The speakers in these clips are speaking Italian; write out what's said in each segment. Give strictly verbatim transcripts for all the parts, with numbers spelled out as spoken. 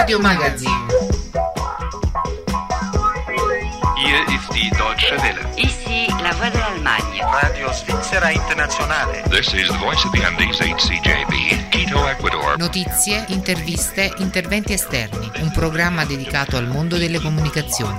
Radio Magazine. Hier ist die Deutsche Welle. Ici la Voix de l'Allemagne. Radio Svizzera Internazionale. This is the voice of the Andes H C J B, Quito, Ecuador. Notizie, interviste, interventi esterni. Un programma dedicato al mondo delle comunicazioni.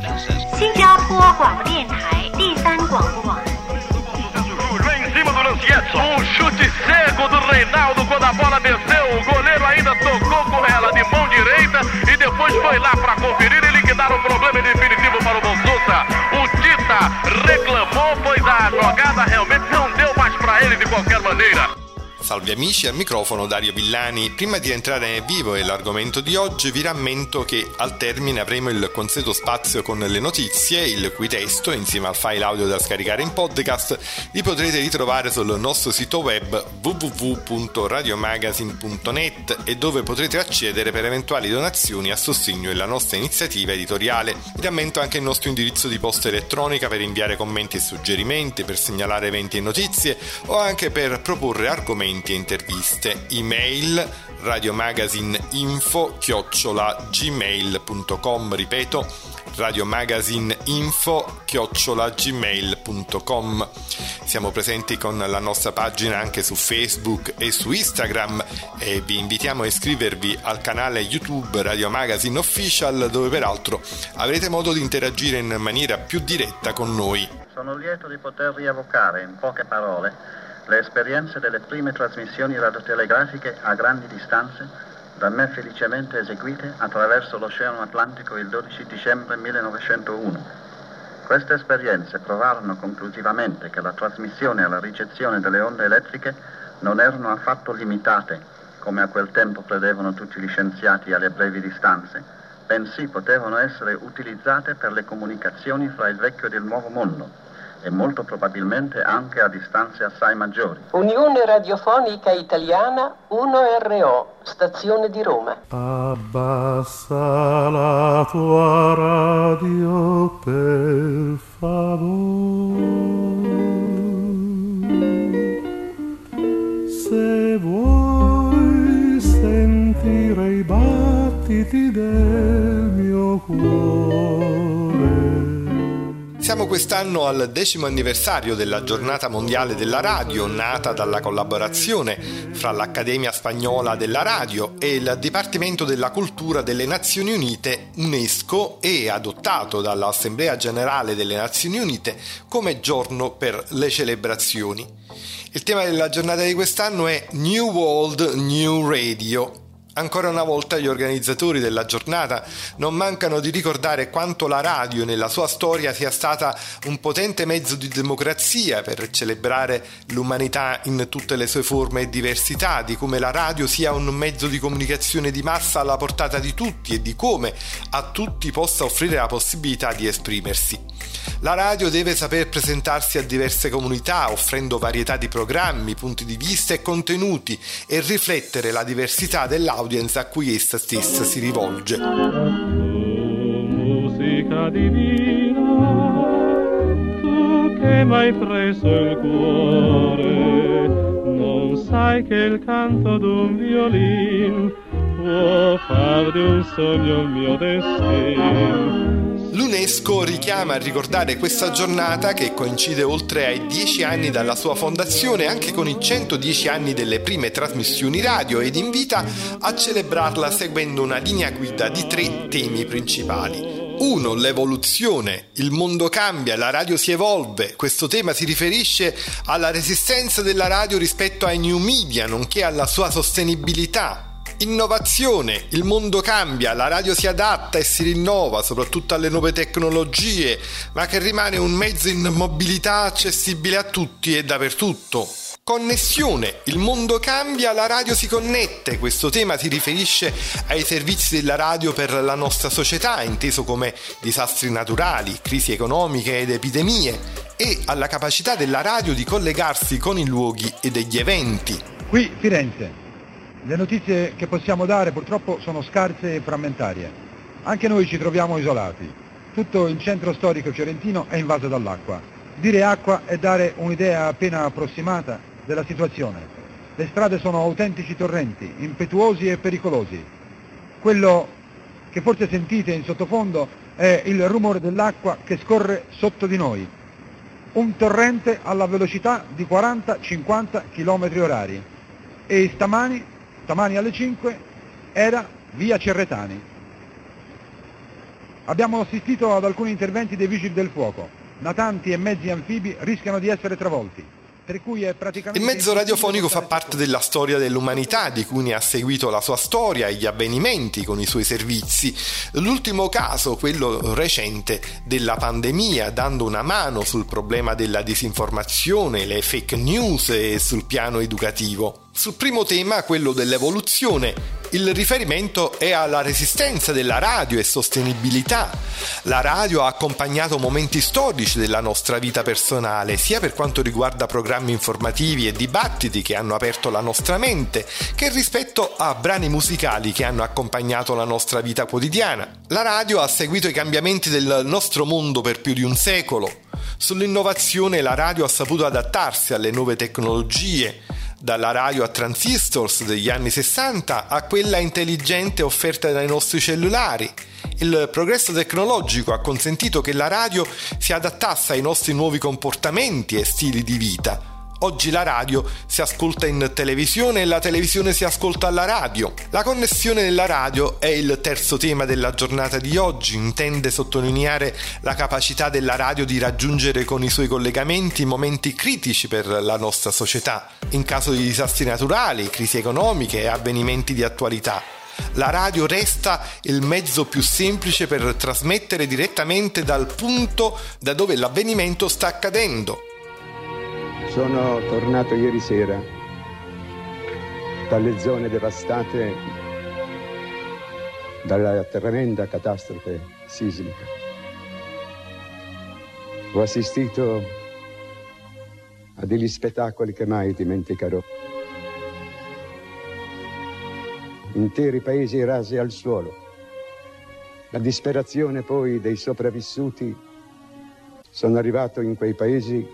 Em cima do Lancietto, um chute cego do Reinaldo quando a bola desceu, o goleiro ainda tocou com ela de mão direita e depois foi lá para conferir e liquidar o problema definitivo para o Bonsusa. O Tita reclamou, pois a jogada realmente não deu mais para ele de qualquer maneira. Salve amici, al microfono Dario Villani. Prima di entrare nel vivo e l'argomento di oggi vi rammento che al termine avremo il consueto spazio con le notizie, il cui testo, insieme al file audio da scaricare in podcast, li potrete ritrovare sul nostro sito web w w w punto radiomagazine punto net e dove potrete accedere per eventuali donazioni a sostegno della nostra iniziativa editoriale. Vi rammento anche il nostro indirizzo di posta elettronica per inviare commenti e suggerimenti, per segnalare eventi e notizie o anche per proporre argomenti e interviste. Email radiomagazineinfo chiocciola gmail punto com, ripeto radiomagazineinfo chiocciola gmail punto com. Siamo presenti con la nostra pagina anche su Facebook e su Instagram e vi invitiamo a iscrivervi al canale YouTube Radio Magazine Official, dove peraltro avrete modo di interagire in maniera più diretta con noi. Sono lieto di poter rievocare in poche parole le esperienze delle prime trasmissioni radiotelegrafiche a grandi distanze, da me felicemente eseguite attraverso l'Oceano Atlantico il dodici dicembre millenovecentouno. Queste esperienze provarono conclusivamente che la trasmissione e la ricezione delle onde elettriche non erano affatto limitate, come a quel tempo credevano tutti gli scienziati, alle brevi distanze, bensì potevano essere utilizzate per le comunicazioni fra il vecchio ed il nuovo mondo, e molto probabilmente anche a distanze assai maggiori. Unione Radiofonica Italiana uno R O, stazione di Roma. Abbassa la tua radio per favore, se vuoi sentire i battiti del mio cuore. Siamo quest'anno al decimo anniversario della Giornata Mondiale della Radio, nata dalla collaborazione fra l'Accademia Spagnola della Radio e il Dipartimento della Cultura delle Nazioni Unite UNESCO e adottato dall'Assemblea Generale delle Nazioni Unite come giorno per le celebrazioni. Il tema della giornata di quest'anno è New World, New Radio. Ancora una volta gli organizzatori della giornata non mancano di ricordare quanto la radio nella sua storia sia stata un potente mezzo di democrazia per celebrare l'umanità in tutte le sue forme e diversità, di come la radio sia un mezzo di comunicazione di massa alla portata di tutti e di come a tutti possa offrire la possibilità di esprimersi. La radio deve saper presentarsi a diverse comunità, offrendo varietà di programmi, punti di vista e contenuti, e riflettere la diversità dell'audience a cui essa stessa si rivolge. Musica divina, tu che m'hai preso il cuore, non sai che il canto d'un violin può far di un sogno il mio destino. L'UNESCO richiama a ricordare questa giornata, che coincide oltre ai dieci anni dalla sua fondazione anche con i centodieci anni delle prime trasmissioni radio, ed invita a celebrarla seguendo una linea guida di tre temi principali. uno. L'evoluzione. Il mondo cambia, la radio si evolve. Questo tema si riferisce alla resistenza della radio rispetto ai new media, nonché alla sua sostenibilità. Innovazione. Il mondo cambia, la radio si adatta e si rinnova, soprattutto alle nuove tecnologie, ma che rimane un mezzo in mobilità accessibile a tutti e dappertutto. Connessione. Il mondo cambia, la radio si connette. Questo tema si riferisce ai servizi della radio per la nostra società, inteso come disastri naturali, crisi economiche ed epidemie, e alla capacità della radio di collegarsi con i luoghi e degli eventi. Qui Firenze. Le notizie che possiamo dare purtroppo sono scarse e frammentarie. Anche noi ci troviamo isolati. Tutto il centro storico fiorentino è invaso dall'acqua. Dire acqua è dare un'idea appena approssimata della situazione. Le strade sono autentici torrenti, impetuosi e pericolosi. Quello che forse sentite in sottofondo è il rumore dell'acqua che scorre sotto di noi. Un torrente alla velocità di quaranta cinquanta chilometri orari. E stamani, stamani alle cinque, era via Cerretani. Abbiamo assistito ad alcuni interventi dei vigili del fuoco. Natanti e mezzi anfibi rischiano di essere travolti. Per cui è praticamente il mezzo radiofonico fa parte della storia dell'umanità, di cui ne ha seguito la sua storia e gli avvenimenti con i suoi servizi. L'ultimo caso, quello recente della pandemia, dando una mano sul problema della disinformazione, le fake news e sul piano educativo. Sul primo tema, quello dell'evoluzione, il riferimento è alla resistenza della radio e sostenibilità. La radio ha accompagnato momenti storici della nostra vita personale, sia per quanto riguarda programmi informativi e dibattiti che hanno aperto la nostra mente, che rispetto a brani musicali che hanno accompagnato la nostra vita quotidiana. La radio ha seguito i cambiamenti del nostro mondo per più di un secolo. Sull'innovazione la radio ha saputo adattarsi alle nuove tecnologie, dalla radio a transistors degli anni sessanta a quella intelligente offerta dai nostri cellulari. Il progresso tecnologico ha consentito che la radio si adattasse ai nostri nuovi comportamenti e stili di vita. Oggi la radio si ascolta in televisione e la televisione si ascolta alla radio. La connessione della radio è il terzo tema della giornata di oggi. Intende sottolineare la capacità della radio di raggiungere con i suoi collegamenti momenti critici per la nostra società, in caso di disastri naturali, crisi economiche e avvenimenti di attualità. La radio resta il mezzo più semplice per trasmettere direttamente dal punto da dove l'avvenimento sta accadendo. Sono tornato ieri sera dalle zone devastate dalla tremenda catastrofe sismica. Ho assistito a degli spettacoli che mai dimenticherò. Interi paesi rasi al suolo. La disperazione poi dei sopravvissuti. Sono arrivato in quei paesi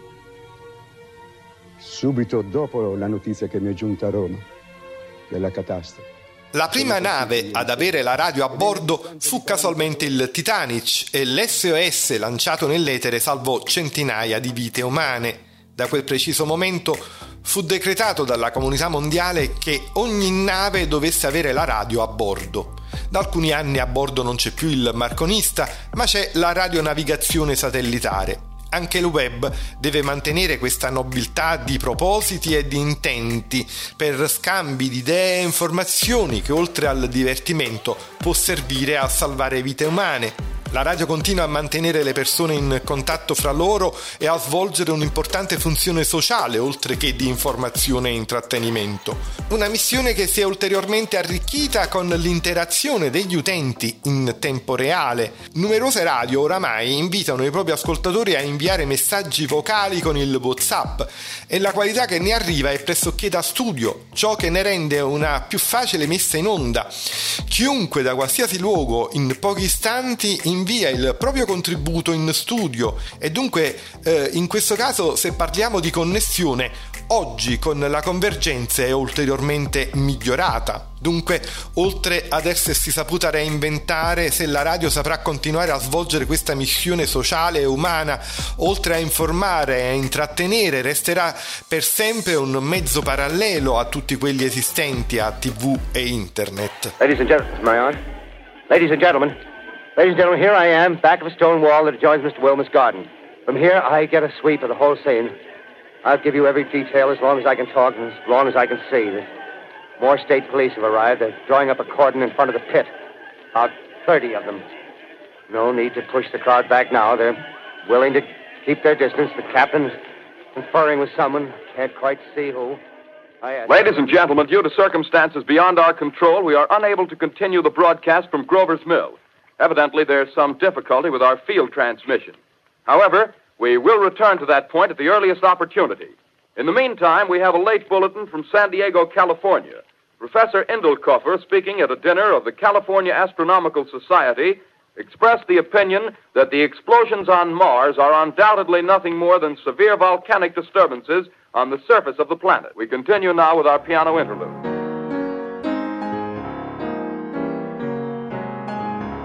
subito dopo la notizia che mi è giunta a Roma della catastrofe. La prima nave ad avere la radio a bordo fu casualmente il Titanic e l'esse o esse lanciato nell'etere salvò centinaia di vite umane. Da quel preciso momento fu decretato dalla comunità mondiale che ogni nave dovesse avere la radio a bordo. Da alcuni anni a bordo non c'è più il marconista, ma c'è la radionavigazione satellitare. Anche il web deve mantenere questa nobiltà di propositi e di intenti per scambi di idee e informazioni che oltre al divertimento può servire a salvare vite umane. La radio continua a mantenere le persone in contatto fra loro e a svolgere un'importante funzione sociale oltre che di informazione e intrattenimento. Una missione che si è ulteriormente arricchita con l'interazione degli utenti in tempo reale. Numerose radio oramai invitano i propri ascoltatori a inviare messaggi vocali con il WhatsApp e la qualità che ne arriva è pressoché da studio, ciò che ne rende una più facile messa in onda. Chiunque da qualsiasi luogo in pochi istanti invia il proprio contributo in studio e dunque eh, in questo caso, se parliamo di connessione, oggi con la convergenza è ulteriormente migliorata. Dunque, oltre ad essersi saputa reinventare, se la radio saprà continuare a svolgere questa missione sociale e umana, oltre a informare e a intrattenere, resterà per sempre un mezzo parallelo a tutti quelli esistenti a tivù e internet. Ladies and gentlemen, am I on? Ladies and gentlemen, ladies and gentlemen, here I am, back of a stone wall that adjoins Mister Wilmer's garden. From here, I get a sweep of the whole scene. I'll give you every detail as long as I can talk and as long as I can see. More state police have arrived. They're drawing up a cordon in front of the pit. About thirty of them. No need to push the crowd back now. They're willing to keep their distance. The captain's conferring with someone. Can't quite see who. Ladies and gentlemen, due to circumstances beyond our control, we are unable to continue the broadcast from Grover's Mill. Evidently, there's some difficulty with our field transmission. However, we will return to that point at the earliest opportunity. In the meantime, we have a late bulletin from San Diego, California. Professor Indelkoffer, speaking at a dinner of the California Astronomical Society, expressed the opinion that the explosions on Mars are undoubtedly nothing more than severe volcanic disturbances on the surface of the planet. We continue now with our piano interlude.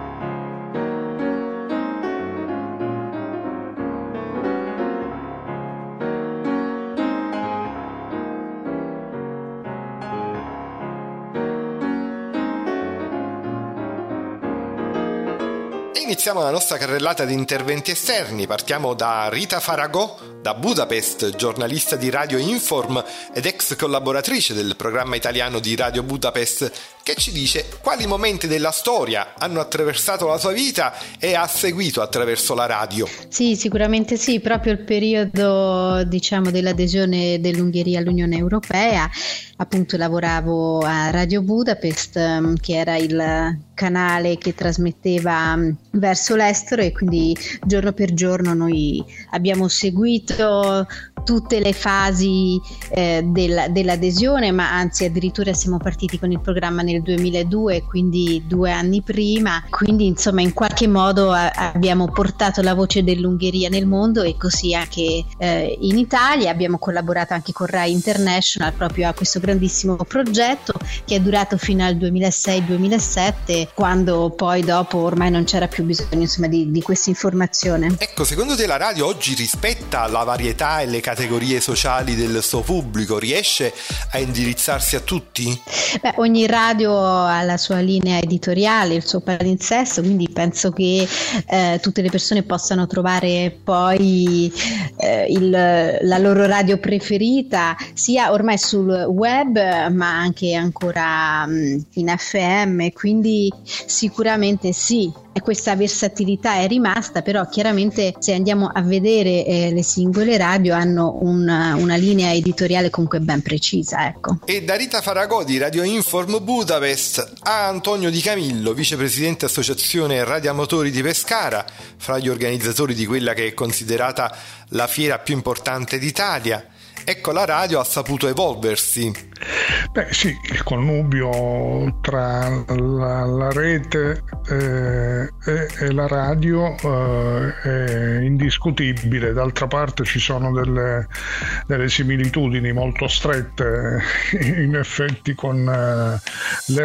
iniziamo la nostra carrellata di interventi esterni. Partiamo da Rita Faragò, da Budapest, giornalista di Radio Inform ed ex collaboratrice del programma italiano di Radio Budapest, che ci dice quali momenti della storia hanno attraversato la sua vita e ha seguito attraverso la radio. Sì, sicuramente sì, proprio il periodo, diciamo, dell'adesione dell'Ungheria all'Unione Europea. Appunto lavoravo a Radio Budapest, che era il canale che trasmetteva verso l'estero, e quindi giorno per giorno noi abbiamo seguito tutte le fasi eh, del, dell'adesione, ma anzi addirittura siamo partiti con il programma nel duemiladue, quindi due anni prima, quindi insomma in qualche modo a, abbiamo portato la voce dell'Ungheria nel mondo, e così anche eh, in Italia. Abbiamo collaborato anche con Rai International proprio a questo grandissimo progetto che è durato fino al duemilasei duemilasette, quando poi dopo ormai non c'era più bisogno insomma di, di questa informazione. Ecco, secondo te la radio oggi rispetta la varietà e le categorie sociali del suo pubblico? Riesce a indirizzarsi a tutti? Beh, ogni radio ha la sua linea editoriale, il suo palinsesto, quindi penso che eh, tutte le persone possano trovare poi eh, il, la loro radio preferita, sia ormai sul web ma anche ancora mh, in F M, quindi sicuramente sì. E questa versatilità è rimasta, però chiaramente se andiamo a vedere eh, le singole radio hanno una, una linea editoriale comunque ben precisa, ecco. E da Rita Faragò di Radio Inform Budapest a Antonio Di Camillo, vicepresidente associazione Radioamatori di Pescara, fra gli organizzatori di quella che è considerata la fiera più importante d'Italia. Ecco, la radio ha saputo evolversi. Beh sì, il connubio tra la, la rete eh, e, e la radio eh, è indiscutibile. D'altra parte ci sono delle, delle similitudini molto strette in effetti con eh, le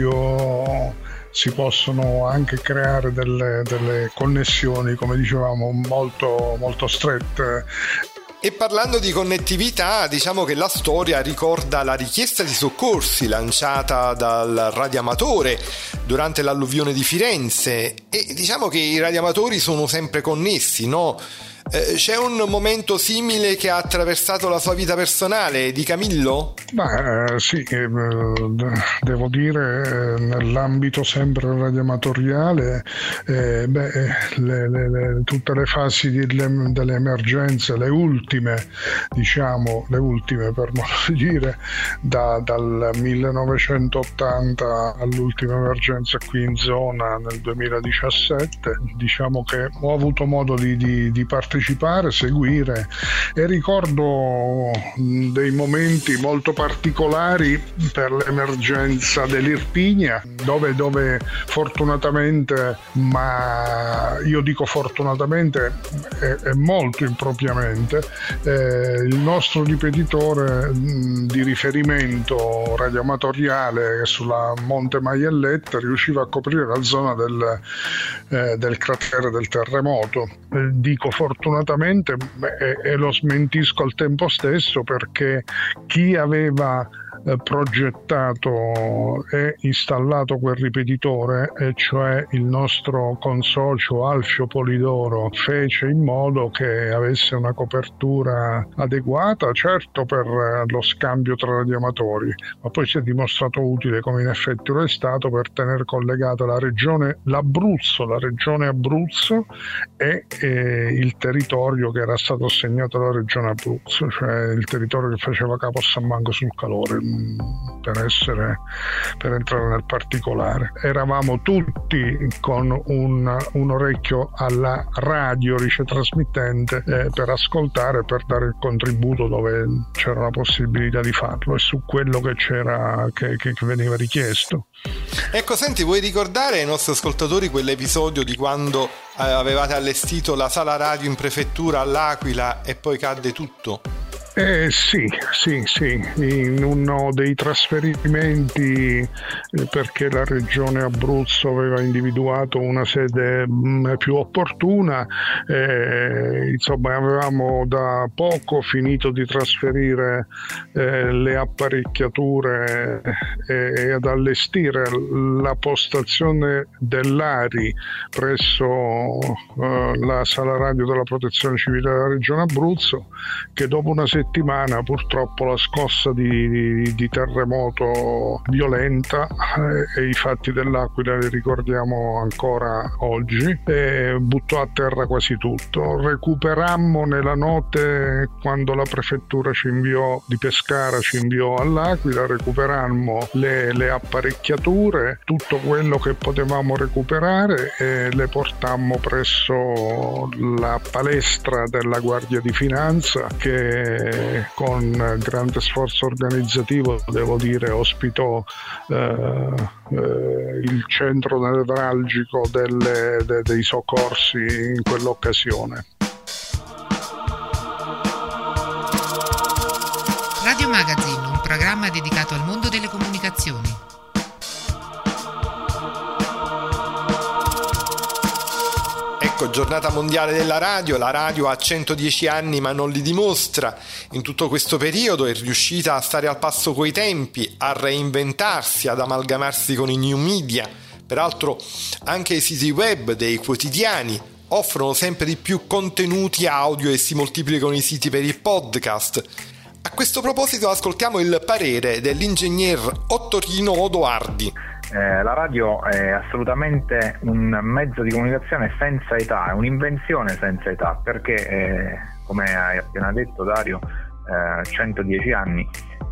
radio. Si possono anche creare delle, delle connessioni, come dicevamo, molto, molto strette. E parlando di connettività, diciamo che la storia ricorda la richiesta di soccorsi lanciata dal radioamatore durante l'alluvione di Firenze, e diciamo che i radioamatori sono sempre connessi, no? Eh, c'è un momento simile che ha attraversato la sua vita personale, Di Camillo? Beh, sì, eh, devo dire, eh, nell'ambito sempre radioamatoriale, eh, beh, le, le, le, tutte le fasi delle, delle emergenze, le ultime, diciamo, le ultime per modo di dire, da, dal millenovecentottanta all'ultima emergenza qui in zona nel duemiladiciassette, diciamo che ho avuto modo di, di, di partecipare partecipare, seguire, e ricordo dei momenti molto particolari per l'emergenza dell'Irpinia, dove, dove fortunatamente, ma io dico fortunatamente e, e molto impropriamente, eh, il nostro ripetitore mh, di riferimento radioamatoriale sulla Monte Maiellette riusciva a coprire la zona del, eh, del cratere del terremoto. Eh, dico fortunatamente e, e lo smentisco al tempo stesso, perché chi aveva eh, progettato e installato quel ripetitore, e cioè il nostro consocio Alfio Polidoro, fece in modo che avesse una copertura adeguata, certo per eh, lo scambio tra radioamatori, ma poi si è dimostrato utile, come in effetti lo è stato, per tenere collegata la regione l'Abruzzo, la regione Abruzzo e eh, il territorio che era stato assegnato alla regione Abruzzo, cioè il territorio che faceva capo a San Mango sul Calore, per essere, per entrare nel particolare. Eravamo tutti con un, un orecchio alla radio ricetrasmittente eh, per ascoltare, per dare il contributo dove c'era la possibilità di farlo e su quello che c'era, che, che, che veniva richiesto. Ecco, senti, vuoi ricordare ai nostri ascoltatori quell'episodio di quando eh, avevate allestito la sala radio in prefettura all'Aquila e poi cadde tutto? Eh, sì, sì, sì, in uno dei trasferimenti, eh, perché la regione Abruzzo aveva individuato una sede mh, più opportuna, eh, insomma avevamo da poco finito di trasferire eh, le apparecchiature e, e ad allestire la postazione dell'A R I presso eh, la sala radio della Protezione Civile della regione Abruzzo, che dopo una settimana settimana purtroppo la scossa di, di, di terremoto violenta eh, e i fatti dell'Aquila li ricordiamo ancora oggi, e buttò a terra quasi tutto. Recuperammo nella notte, quando la prefettura ci inviò di Pescara ci inviò all'Aquila, recuperammo le, le apparecchiature, tutto quello che potevamo recuperare, e le portammo presso la palestra della Guardia di Finanza, che con grande sforzo organizzativo, devo dire, ospitò eh, eh, il centro nevralgico delle, de, dei soccorsi in quell'occasione. Radio Magazine, un programma dedicato al mondo delle comunicazioni. Ecco, giornata mondiale della radio, la radio ha centodieci anni ma non li dimostra. In tutto questo periodo è riuscita a stare al passo coi tempi, a reinventarsi, ad amalgamarsi con i new media. Peraltro anche i siti web dei quotidiani offrono sempre di più contenuti audio e si moltiplicano i siti per i podcast. A questo proposito ascoltiamo il parere dell'ingegner Ottorino Odoardi. Eh, la radio è assolutamente un mezzo di comunicazione senza età, è un'invenzione senza età, perché eh, come hai appena detto Dario, eh, centodieci anni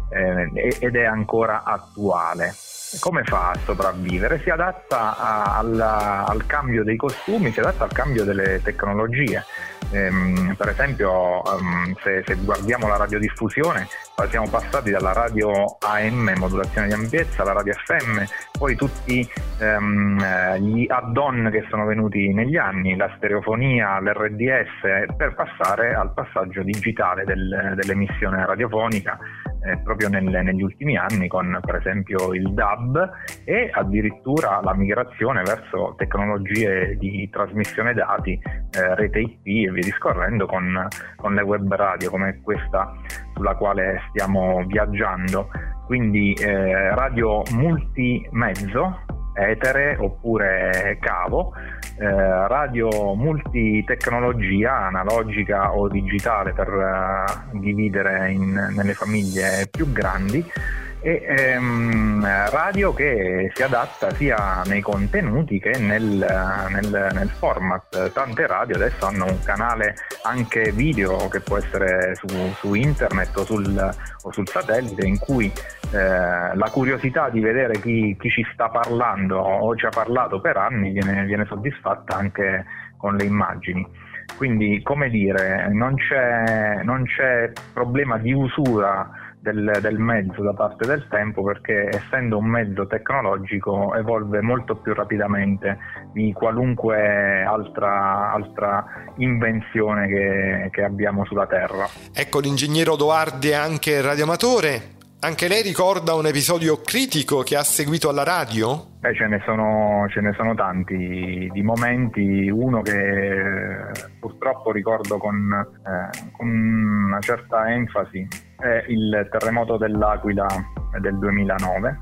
eh, ed è ancora attuale. Come fa a sopravvivere? Si adatta a, alla, al cambio dei costumi, si adatta al cambio delle tecnologie. Ehm, per esempio um, se, se guardiamo la radiodiffusione, siamo passati dalla radio A M, modulazione di ampiezza, alla radio F M, poi tutti um, gli add-on che sono venuti negli anni, la stereofonia, l'R D S, per passare al passaggio digitale del, dell'emissione radiofonica eh, proprio nel, negli ultimi anni, con per esempio il D A B e addirittura la migrazione verso tecnologie di trasmissione dati, eh, rete I P e via discorrendo, con, con le web radio come questa sulla quale stiamo viaggiando. Quindi eh, radio multimezzo, etere oppure cavo, eh, radio multitecnologia, analogica o digitale per uh, dividere in, nelle famiglie più grandi, e ehm, radio che si adatta sia nei contenuti che nel, nel, nel format. Tante radio adesso hanno un canale anche video che può essere su, su internet o sul, o sul satellite, in cui eh, la curiosità di vedere chi, chi ci sta parlando o ci ha parlato per anni viene, viene soddisfatta anche con le immagini. Quindi, come dire, non c'è, non c'è problema di usura Del, del mezzo da parte del tempo, perché essendo un mezzo tecnologico evolve molto più rapidamente di qualunque altra, altra invenzione che, che abbiamo sulla Terra. Ecco, l'ingegnere Odoardi è anche radioamatore. Anche lei ricorda un episodio critico che ha seguito alla radio? Beh, ce ne sono, ce ne sono tanti di momenti. Uno che purtroppo ricordo con, eh, con una certa enfasi è il terremoto dell'Aquila del duemilanove.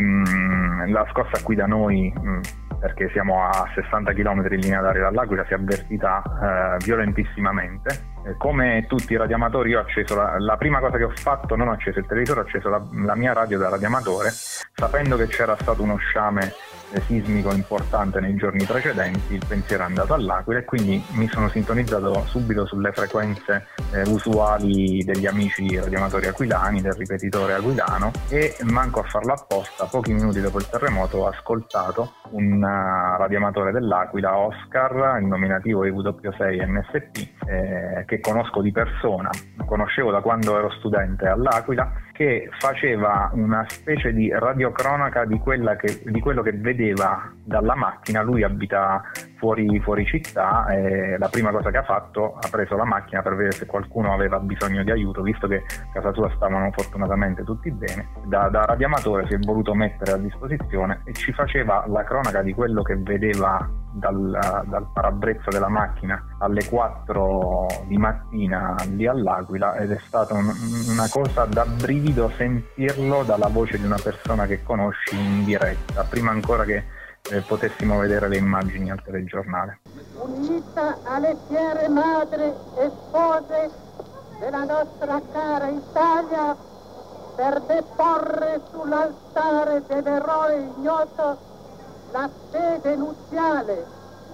Ehm, la scossa qui da noi, mh, perché siamo a sessanta chilometri in linea d'aria dall'Aquila, si è avvertita eh, violentissimamente. Come tutti i radioamatori, io ho acceso la, la prima cosa che ho fatto, non ho acceso il televisore, ho acceso la, la mia radio da radioamatore, sapendo che c'era stato uno sciame eh, sismico importante nei giorni precedenti. Il pensiero è andato all'Aquila e quindi mi sono sintonizzato subito sulle frequenze eh, usuali degli amici radioamatori aquilani, del ripetitore aquilano, e manco a farlo apposta, pochi minuti dopo il terremoto ho ascoltato un uh, radioamatore dell'Aquila, Oscar, il nominativo I W sei M S P, eh, che conosco di persona, conoscevo da quando ero studente all'Aquila, che faceva una specie di radiocronaca di, quella che, di quello che vedeva dalla macchina. Lui abita fuori, fuori città e la prima cosa che ha fatto, ha preso la macchina per vedere se qualcuno aveva bisogno di aiuto, visto che a casa sua stavano fortunatamente tutti bene. Da, da radioamatore si è voluto mettere a disposizione e ci faceva la cronaca di quello che vedeva dal, dal parabrezza della macchina alle quattro di mattina lì all'Aquila, ed è stata un, una cosa da brivido sentirlo dalla voce di una persona che conosci in diretta, prima ancora che eh, potessimo vedere le immagini al telegiornale. Unita alle fiere madri e spose della nostra cara Italia, per deporre sull'altare dell'eroe ignoto la fede nuziale,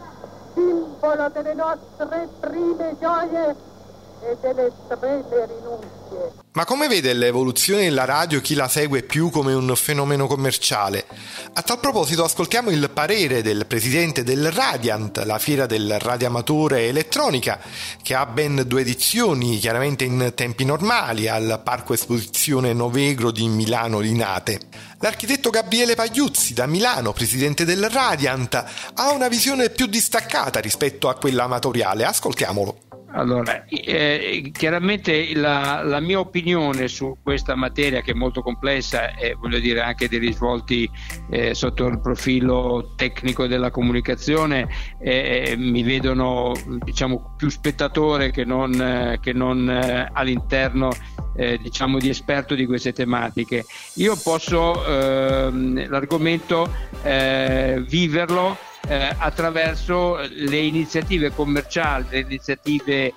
simbolo delle nostre prime gioie e delle estreme rinunzie. Ma come vede l'evoluzione della radio chi la segue più come un fenomeno commerciale? A tal proposito ascoltiamo il parere del presidente del Radiant, la fiera del radioamatore elettronica, che ha ben due edizioni, chiaramente in tempi normali, al Parco Esposizione Novegro di Milano Linate. L'architetto Gabriele Pagliuzzi da Milano, presidente del Radiant, ha una visione più distaccata rispetto a quella amatoriale. Ascoltiamolo. Allora, eh, chiaramente la, la mia opinione su questa materia, che è molto complessa e voglio dire anche dei risvolti eh, sotto il profilo tecnico della comunicazione, eh, mi vedono, diciamo, più spettatore che non, eh, che non eh, all'interno eh, diciamo di esperto di queste tematiche. Io posso eh, l'argomento eh, viverlo Eh, attraverso le iniziative commerciali, le iniziative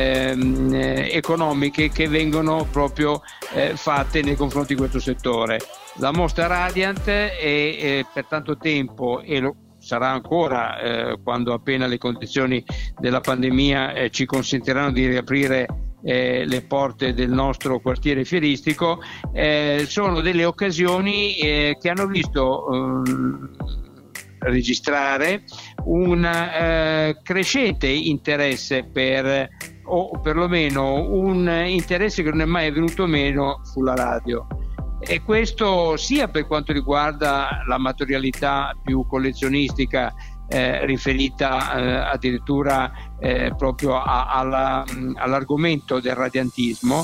ehm, eh, economiche che vengono proprio eh, fatte nei confronti di questo settore. La mostra Radiant è, è per tanto tempo, e lo sarà ancora eh, quando appena le condizioni della pandemia eh, ci consentiranno di riaprire eh, le porte del nostro quartiere fieristico, eh, sono delle occasioni eh, che hanno visto eh, registrare un eh, crescente interesse per, o perlomeno un interesse che non è mai venuto meno sulla radio, e questo sia per quanto riguarda l'amatorialità più collezionistica eh, riferita eh, addirittura eh, proprio a, alla, all'argomento del radiantismo,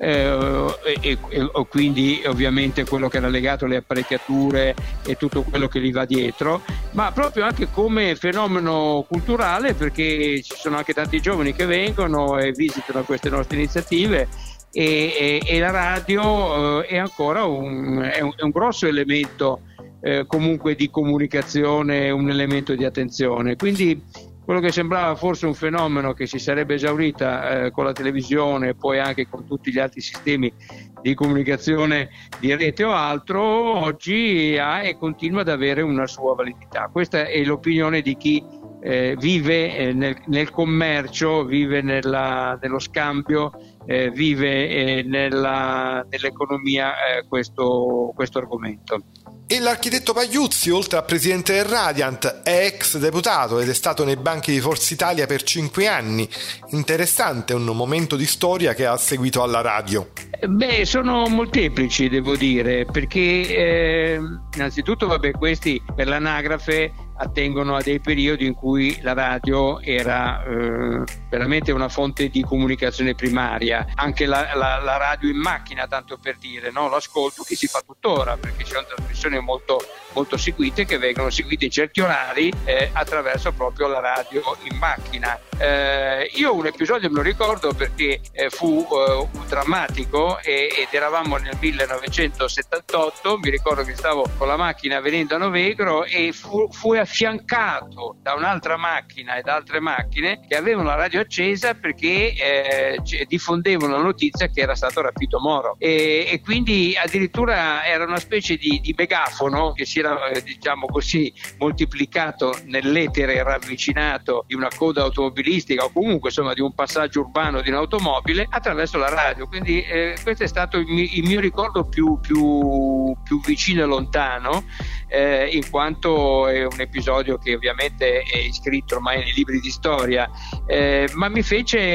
eh, e, e, e quindi ovviamente quello che era legato alle apparecchiature e tutto quello che gli va dietro, ma proprio anche come fenomeno culturale, perché ci sono anche tanti giovani che vengono e visitano queste nostre iniziative. E, e, e la radio eh, è ancora un, è un, è un grosso elemento eh, comunque di comunicazione, un elemento di attenzione. Quindi quello che sembrava forse un fenomeno che si sarebbe esaurita eh, con la televisione e poi anche con tutti gli altri sistemi di comunicazione di rete o altro, oggi ha e continua ad avere una sua validità. Questa è l'opinione di chi eh, vive eh, nel, nel commercio, vive nella, nello scambio, Eh, vive eh, nella, nell'economia eh, questo, questo argomento. E l'architetto Pagliuzzi, oltre a presidente del Radiant, è ex deputato ed è stato nei banchi di Forza Italia per cinque anni. Interessante, un momento di storia che ha seguito alla radio. Beh, sono molteplici, devo dire, perché eh, innanzitutto, vabbè, questi per l'anagrafe attengono a dei periodi in cui la radio era eh, veramente una fonte di comunicazione primaria. Anche la, la, la radio in macchina, tanto per dire, no? L'ascolto che si fa tuttora, perché ci sono trasmissioni molto, molto seguite che vengono seguite in certi orari eh, attraverso proprio la radio in macchina. Eh, io un episodio me lo ricordo perché eh, fu eh, drammatico e, ed eravamo nel millenovecentosettantotto. Mi ricordo che stavo con la macchina venendo a Novegro e fu, fu affiancato da un'altra macchina e da altre macchine che avevano la radio accesa perché eh, diffondevano la notizia che era stato rapito Moro, e, e quindi addirittura era una specie di, di megafono che si era eh, diciamo così moltiplicato nell'etere ravvicinato di una coda automobilistica o comunque insomma di un passaggio urbano di un'automobile attraverso la radio. Quindi eh, questo è stato il mio, il mio ricordo più, più, più vicino e lontano, eh, in quanto è un episodio che ovviamente è iscritto ormai nei libri di storia, eh, ma mi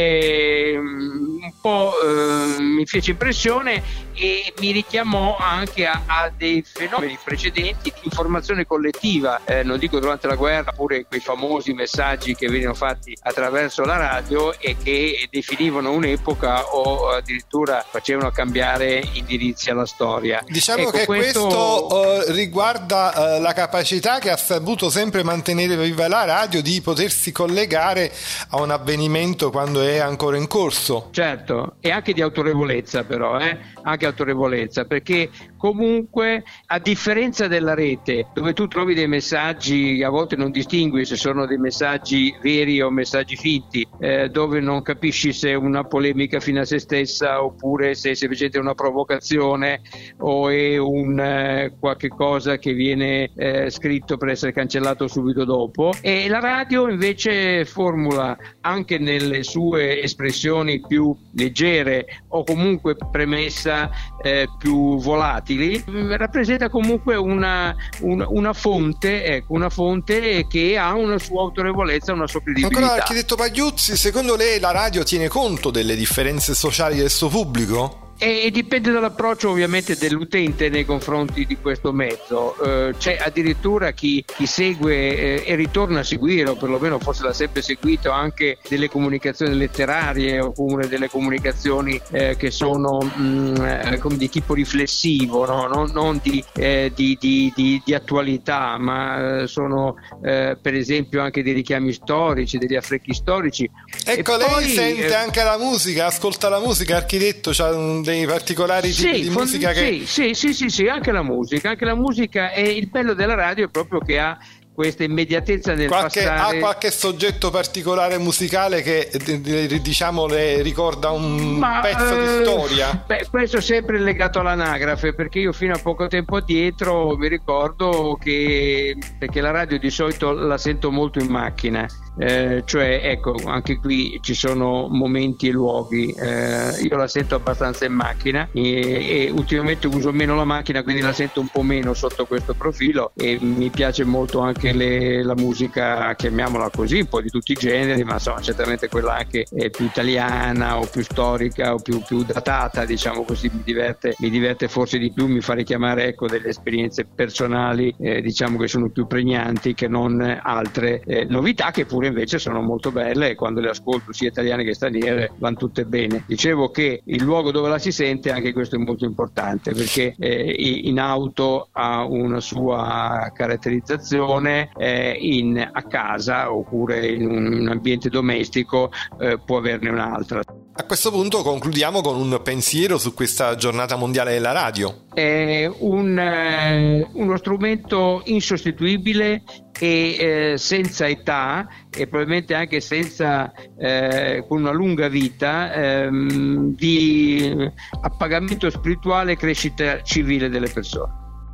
fece un po' eh, mi fece impressione e mi richiamò anche a, a dei fenomeni precedenti di informazione collettiva, eh, non dico durante la guerra, pure quei famosi messaggi che venivano fatti attraverso la radio e che definivano un'epoca o addirittura facevano cambiare indirizzi alla storia. Diciamo ecco, che questo, questo uh, riguarda uh, la capacità che ha saputo sempre mantenere viva la radio di potersi collegare a un avvenimento quando è ancora in corso. Certo, e anche di autorevolezza però, eh? anche autorevolezza, perché comunque a differenza della rete dove tu trovi dei messaggi, a volte non distingui se sono dei messaggi veri o messaggi finti, eh, dove non capisci se è una polemica fino a se stessa oppure se è semplicemente una provocazione o è un eh, qualche cosa che viene eh, scritto per essere cancellato subito dopo. E la radio invece formula anche nelle sue espressioni più leggere o comunque premessa eh, più volatili, rappresenta comunque una, una, una fonte, ecco, una fonte che ha una sua autorevolezza, una sua credibilità. Ancora, architetto Pagliuzzi, secondo lei la radio tiene conto delle differenze sociali del suo pubblico? E dipende dall'approccio ovviamente dell'utente nei confronti di questo mezzo. Eh, c'è addirittura chi, chi segue eh, e ritorna a seguire, o perlomeno forse l'ha sempre seguito, anche delle comunicazioni letterarie oppure delle comunicazioni eh, che sono mh, come di tipo riflessivo, no? non, non di, eh, di, di, di, di attualità, ma sono eh, per esempio anche dei richiami storici, degli affreschi storici. Ecco, e lei poi, sente eh, anche la musica, ascolta la musica, architetto, c'ha un dei particolari tipi sì, di musica sì, che... sì, sì, sì, sì, anche la musica, anche la musica è il bello della radio, è proprio che ha questa immediatezza nel qualche, passare. Ha qualche soggetto particolare musicale che diciamo le ricorda un Ma, pezzo eh, di storia? Beh, questo è sempre legato all'anagrafe, perché io fino a poco tempo addietro mi ricordo che, perché la radio di solito la sento molto in macchina, eh, cioè ecco, anche qui ci sono momenti e luoghi, eh, io la sento abbastanza in macchina e, e ultimamente uso meno la macchina, quindi la sento un po' meno sotto questo profilo, e mi piace molto anche Le, la musica, chiamiamola così, un po' di tutti i generi, ma insomma certamente quella anche è più italiana o più storica o più, più datata, diciamo così, mi diverte, mi diverte forse di più, mi fa richiamare ecco delle esperienze personali, eh, diciamo che sono più pregnanti che non altre eh, novità, che pure invece sono molto belle e quando le ascolto sia italiane che straniere vanno tutte bene. Dicevo che il luogo dove la si sente, anche questo è molto importante, perché eh, in auto ha una sua caratterizzazione, Eh, in, a casa oppure in un ambiente domestico eh, può averne un'altra. A questo punto concludiamo con un pensiero su questa giornata mondiale della radio. È un, eh, uno strumento insostituibile e eh, senza età, e probabilmente anche senza eh, con una lunga vita, ehm, di appagamento spirituale e crescita civile delle persone.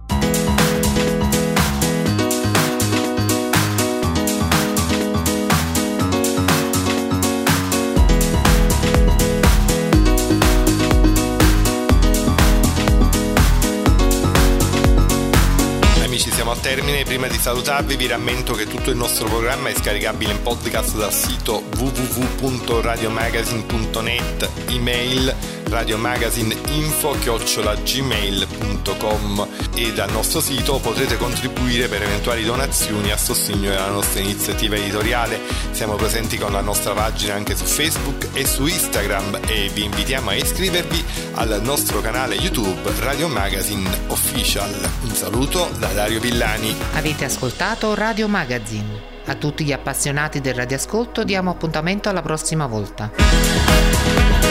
Al termine, prima di salutarvi vi rammento che tutto il nostro programma è scaricabile in podcast dal sito w w w punto radiomagazine punto net, email radiomagazineinfo chiocciola gmail punto com, e dal nostro sito potrete contribuire per eventuali donazioni a sostegno della nostra iniziativa editoriale. Siamo presenti con la nostra pagina anche su Facebook e su Instagram e vi invitiamo a iscrivervi al nostro canale YouTube Radio Magazine Official. Un saluto da Dario Villani. Avete ascoltato Radio Magazine. A tutti gli appassionati del radioascolto diamo appuntamento alla prossima volta.